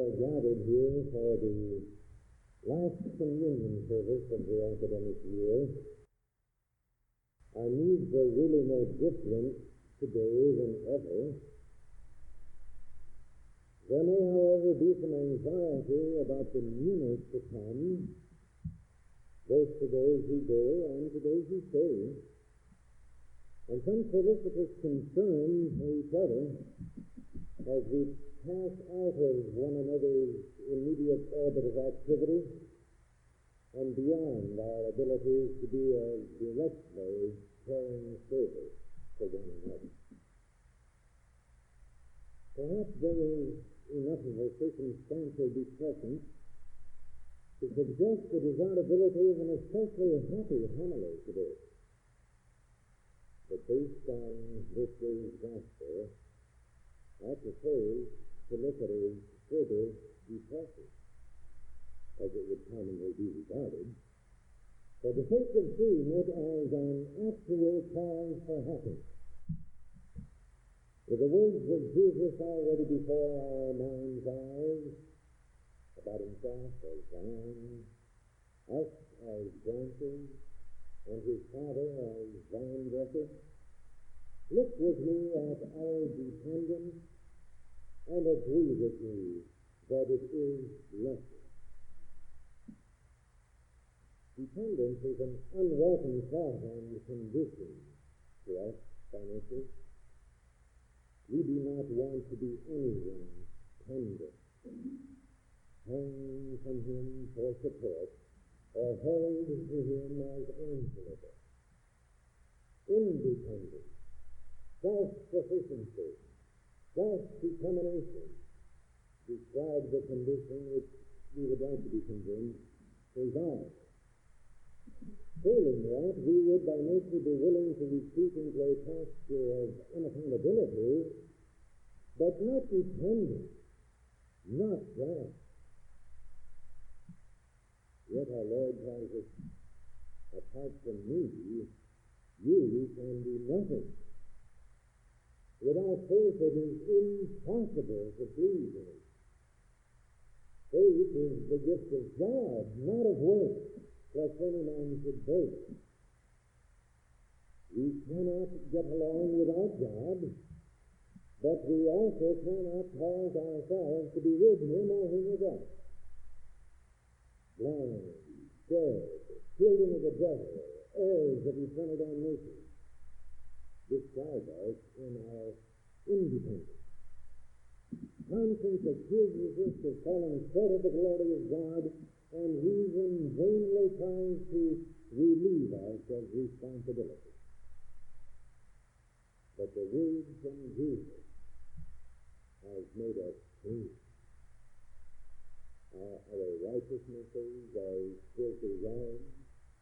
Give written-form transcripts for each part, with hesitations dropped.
are gathered here for the last communion service of the academic year. Our needs are really no different today than ever. There may, however, be some anxiety about the newness to come, both to those who go and to those who stay, and some solicitous concern for each other as we pass out of one another's immediate orbit of activity and beyond our abilities to be a directly caring service for one another. Perhaps there is enough of a circumstantial depression to suggest the desirability of an especially happy homily today. But based on this day's gospel, I propose to look at a further depression, as it would commonly be regarded, for the sake of seeing it as an actual cause for happiness. With the words of Jesus already before our mind's eyes about himself as vine, us as branches, and his Father as vine dresser, look with me at our dependence and agree with me that it is blessed. Dependence is an unwelcome thought and condition to us financially. We do not want to be anyone's dependent, hang from him for support, or held to him as answerable. Independence, self-sufficiency, self-determination describe the condition which we would like to be convinced is ours. Failing that, we would by nature be willing to retreat into a posture of unaccountability, but not dependent, not God. Yet our Lord tells us, apart from me, you can do nothing. Without faith it is impossible to please him. Faith is the gift of God, not of works, lest any man should boast. We cannot get along without God, but we also cannot cause ourselves to be with him or him with us. Blind, dead, children of the devil, heirs of eternal damnation, describe us in our independence. Conscience accuses us of falling short of the glory of God, and reason vainly tries to relieve us of responsibility. But the word from Jesus has made us free. Our righteousnesses are filthy rags.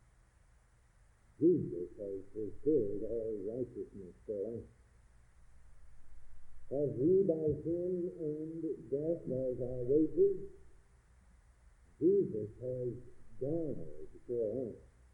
Jesus has fulfilled all righteousness for us. As we by sin and death as our wages, Jesus has died for us.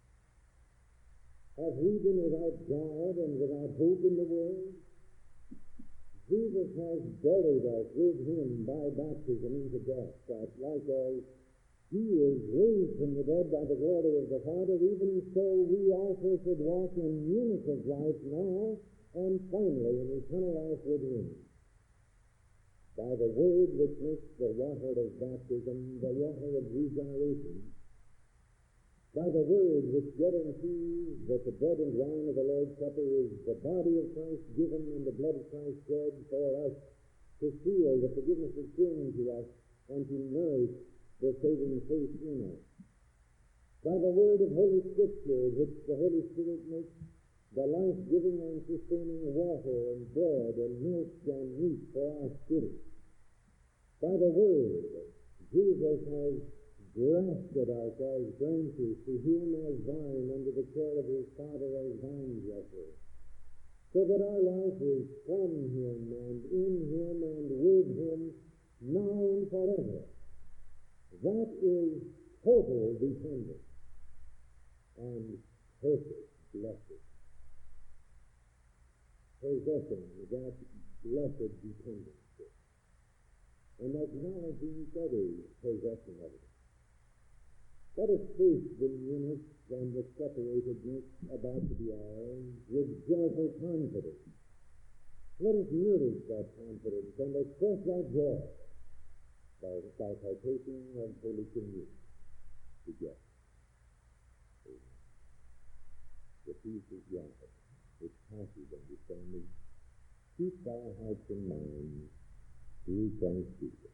Have we been without God and without hope in the world? Jesus has buried us with him by baptism into death, that like as he is raised from the dead by the glory of the Father, even so we also should walk in newness of life now and finally in eternal life with him. By the word which makes the water of baptism the water of regeneration, by the word which guarantees that the bread and wine of the Lord's Supper is the body of Christ given and the blood of Christ shed for us to seal the forgiveness of sin to us and to nourish the saving faith in us. By the word of Holy Scripture, which the Holy Spirit makes the life-giving and sustaining water and bread and milk and meat for our spirit. By the word, Jesus has grafted us as branches to him as vine under the care of his Father as vine dresser, so that our life is from him and in him and with him now and forever. That is total dependence and perfect blessing. Possessing that blessed dependence. and acknowledge each other's possession of it. Let us face the nearness and the separatedness about to be ours with joyful confidence. Let us nourish that confidence and express that joy by partaking of Holy Communion together. Amen. The peace of God, which passes understanding, keep our hearts and minds through Christ Jesus.